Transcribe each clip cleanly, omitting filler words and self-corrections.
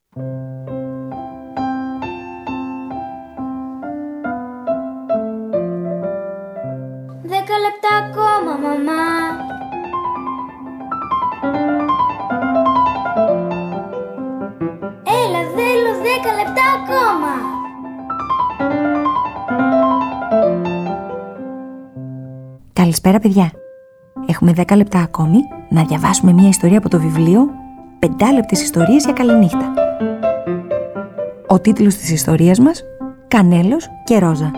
Δέκα λεπτά ακόμα, μαμά. Έλα, θέλω 10 λεπτά ακόμα. Καλησπέρα, παιδιά. Έχουμε 10 λεπτά ακόμη να διαβάσουμε μια ιστορία από το βιβλίο 5 λεπτές ιστορίες για καληνύχτα. Ο τίτλος της ιστορίας μας: Κανέλος και Ρόζα.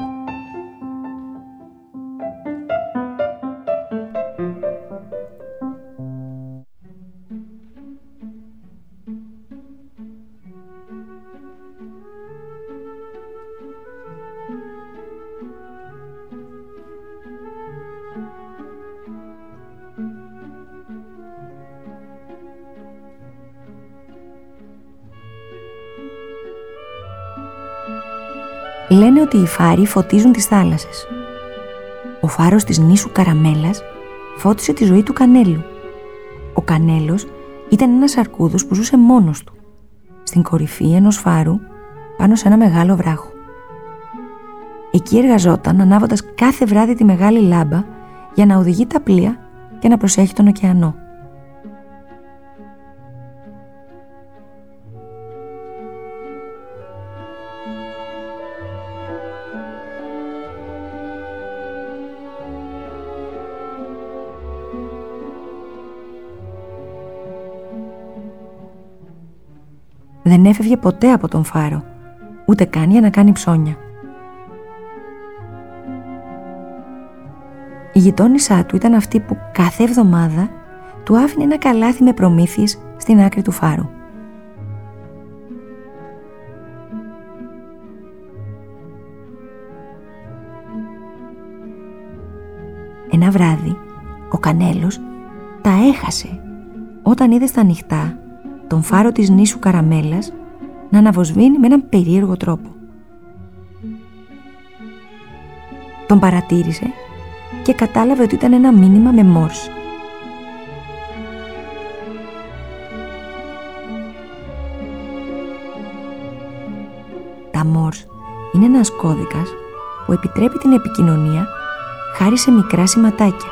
Λένε ότι οι φάροι φωτίζουν τις θάλασσες. Ο φάρος της νήσου Καραμέλας φώτισε τη ζωή του Κανέλου. Ο Κανέλος ήταν ένας αρκούδος που ζούσε μόνος του, στην κορυφή ενός φάρου πάνω σε ένα μεγάλο βράχο. Εκεί εργαζόταν ανάβοντας κάθε βράδυ τη μεγάλη λάμπα για να οδηγεί τα πλοία και να προσέχει τον ωκεανό. Δεν έφευγε ποτέ από τον φάρο, ούτε καν για να κάνει ψώνια. Η γειτόνισσά του ήταν αυτή που κάθε εβδομάδα του άφηνε ένα καλάθι με προμήθειες στην άκρη του φάρου. Ένα βράδυ, ο Κανέλος τα έχασε όταν είδε στα ανοιχτά τον φάρο της νήσου Καραμέλας να αναβοσβήνει με έναν περίεργο τρόπο. Τον παρατήρησε και κατάλαβε ότι ήταν ένα μήνυμα με Μόρς. Τα Μόρς είναι ένας κώδικας που επιτρέπει την επικοινωνία χάρη σε μικρά σηματάκια.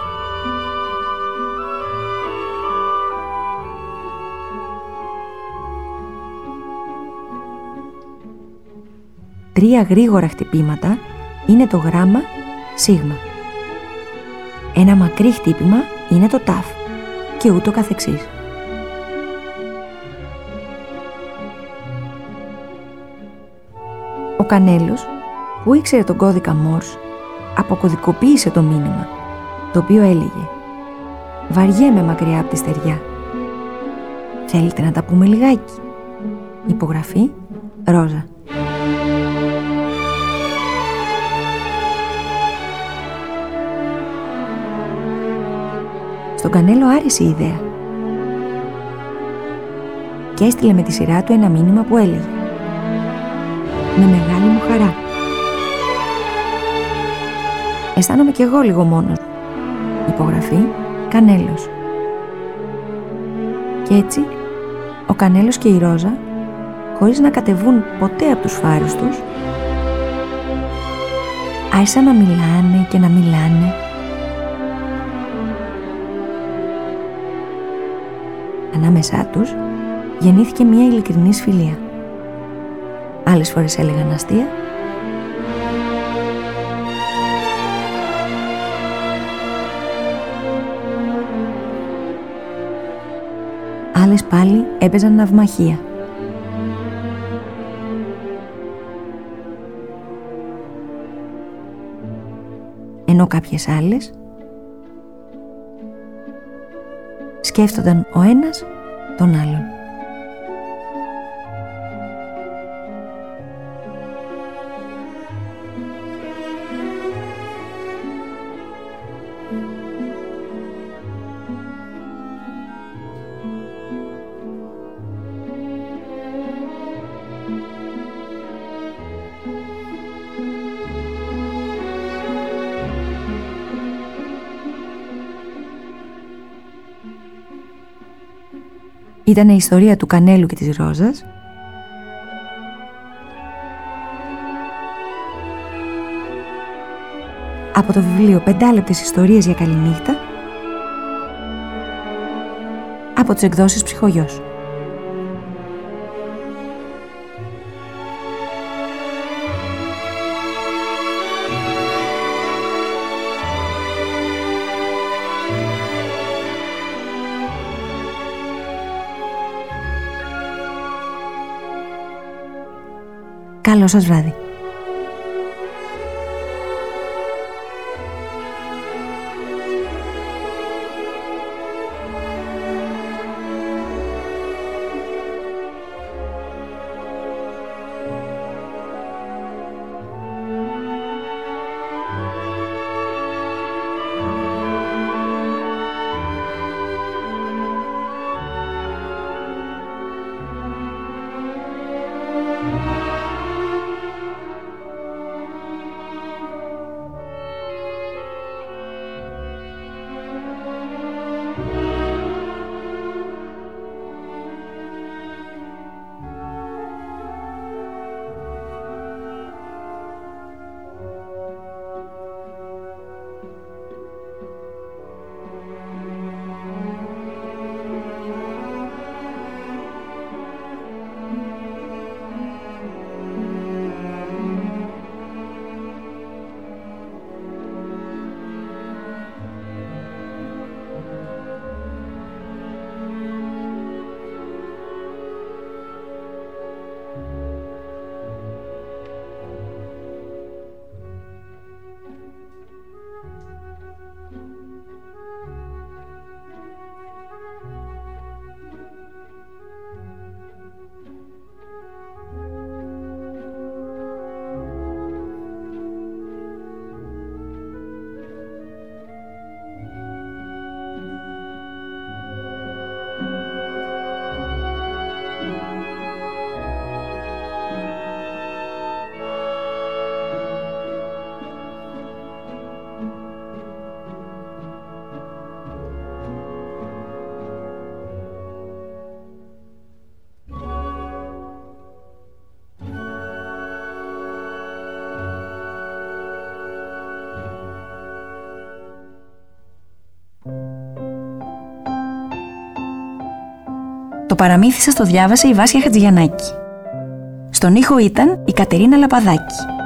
Τρία γρήγορα χτυπήματα είναι το γράμμα σίγμα. Ένα μακρύ χτύπημα είναι το τάφ και ούτω καθεξής. Ο Κανέλος, που ήξερε τον κώδικα Μόρς, αποκωδικοποίησε το μήνυμα, το οποίο έλεγε: «Βαριέμαι μακριά από τη στεριά. Θέλετε να τα πούμε λιγάκι? Υπογραφή Ρόζα». Στον Κανέλο άρεσε η ιδέα και έστειλε με τη σειρά του ένα μήνυμα που έλεγε: «Με μεγάλη μου χαρά. Αισθάνομαι κι εγώ λίγο μόνος. Υπογραφή Κανέλος». Και έτσι ο Κανέλος και η Ρόζα, χωρίς να κατεβούν ποτέ από τους φάρους τους, άρχισαν να μιλάνε και να μιλάνε. Ανάμεσά τους γεννήθηκε μια ειλικρινής φιλία. Άλλες φορές έλεγαν αστεία, άλλες πάλι έπαιζαν ναυμαχία. Ενώ κάποιες άλλες σκέφτονταν ο ένας τον άλλον. Ήταν η ιστορία του Κανέλου και της Ρόζας, από το βιβλίο 5 λεπτές ιστορίες για καληνύχτα από τις εκδόσεις Ψυχογιός. Καλό σας βράδυ. Το παραμύθι σας το διάβασε η Βάσια Χατζηγιαννάκη. Στον ήχο ήταν η Κατερίνα Λαπαδάκη.